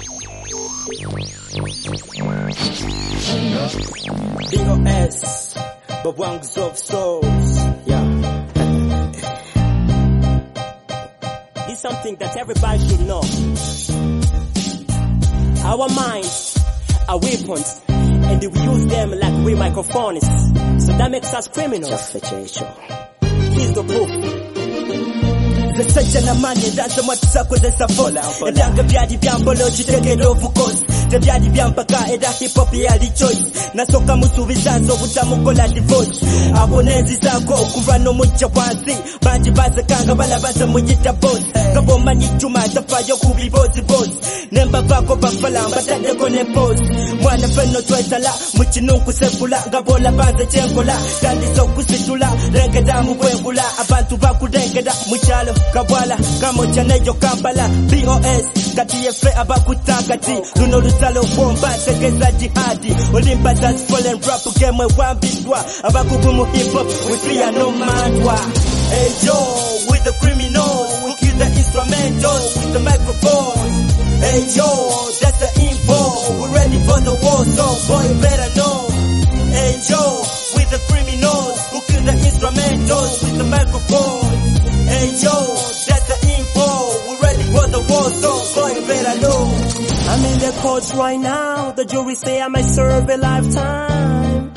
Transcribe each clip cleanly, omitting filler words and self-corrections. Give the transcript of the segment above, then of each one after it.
BOS, but ones of souls, yeah. This is something that everybody should know. Our minds are weapons, and we use them like we microphones. So that makes us criminals. Here's the proof. The search and money, that's the much circle that's a fall. And then the Biadi Biambolo, you take it over course. The Biadi Biampaka, and the hip hop, the choice. Nasoka Musuviza, so Utamukola divorce. Abonezi Zako, Kurano Mucha Wasi, Banji Bazakanga, Balabasa Mujita boss. Kabomani Chuma, the fire who be bossy boss. Nemba Bako Bafala, but then they're gonna post. One of no Twaitala, Muchinuku Sepula, Gabola Baza Chengola, Dandi Sokusitula, Regadamu Webula, Abantu Baku Regada, Muchalo. Kabwala, kamo chanejo Kampala, BOS, katiyefe abakutakati, luno lusalo bomba, segeza jihadi, Olympus has fallen rap game wambitwa, abakugumu hip hop, we fear no matter. Hey yo, with the criminals, who kill the instrumentals, with the microphones. Hey yo, that's the info, we're ready for the war, so boy you better know. Hey yo, with the criminals, who kill the instrumentals, with the microphones. Hey yo, that's the info, we're ready for the war, so boy you better know. I'm in the courts right now, the jury say I might serve a lifetime.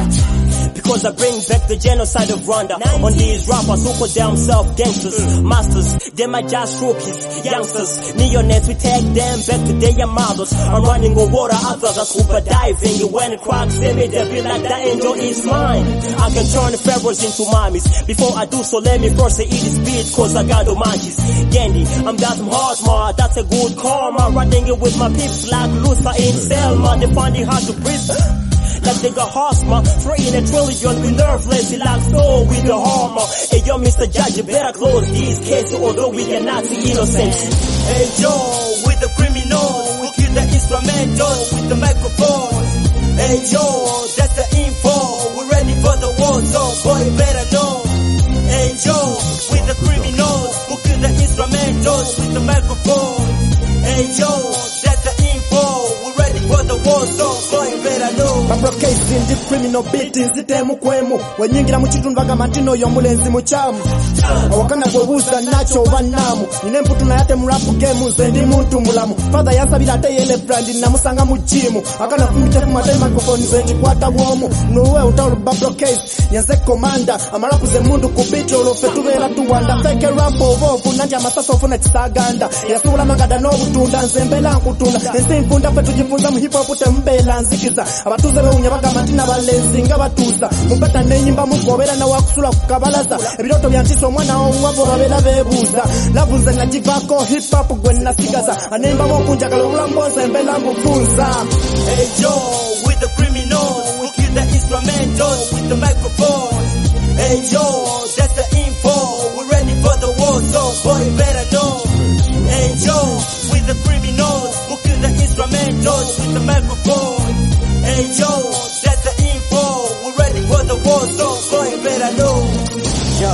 Because I bring back the genocide of Rwanda on these rappers who call themselves gangsters, masters, they might just rookies, youngsters, neonates, we take them back to their mothers. I'm running on water, others are scuba diving. When it cracks, they may be like the angel is mine. I can turn the pharaohs into mummies. Before I do so, let me first eat this beat, cause I got the manches. Gandhi, I'm got some hard smart, that's a good karma. Riding it with my peeps like Luther in Selma. They find it hard to breathe. Like they got Hosma, 3 in a trillion, we nerveless, it like so with the armor. Hey yo, Mr. Judge, you better close these cases, although we cannot see innocent. Hey yo, with the criminals, who kill the instrumentals, with the microphones. Hey yo, that's the info, we're ready for the war, so boy you better know. Hey yo, with the criminals, who kill the instrumentals, with the microphones. Hey yo, that's the info, we're ready for the war, so boy you better know. Case in the criminal beatings zitemu kwemu wenyingira mu kitundu bagamantino yo mulenzi muchamu awakana kwebuuza nacho banamu nine mputu nayate mu rap game zendi muntu mulamu father yansabira ate yele brand namusanga mu gym akana kumita ku matema microphone zendi kwata bwomu nowe utawul Bablo Case yanze commander amarapu ze mundu ku beat lo fetubera tuwanda fake rap ovu nandi amasaso ofuna kisaganda yasubula magada no butunda nzembela nkutunda nsinkunda fetu jifunza mu hip hop tembela nzikiza abatuze unyabaga matina balenzi nga batuza mupata nenyimba mukobera na wakusula kukabalaza ebiroto byantiso mwana wabo babela bebuza lavunze najivako hip hop gwenna sigaza anemba mokunja kalobula mboza embela mbufunza. Hey yo, with the criminals, who kill the instrumentals, with the microphones. Hey yo, that's the info, we're ready for the war, so boy you better know. Hey yo, with the criminals, who kill the instrumentals, with the microphones. Hey yo, that's the info, we're ready for the war, so boy you better know. Yo,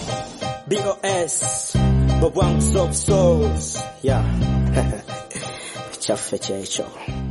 BOS, but ones of souls, yeah. Chafe checho.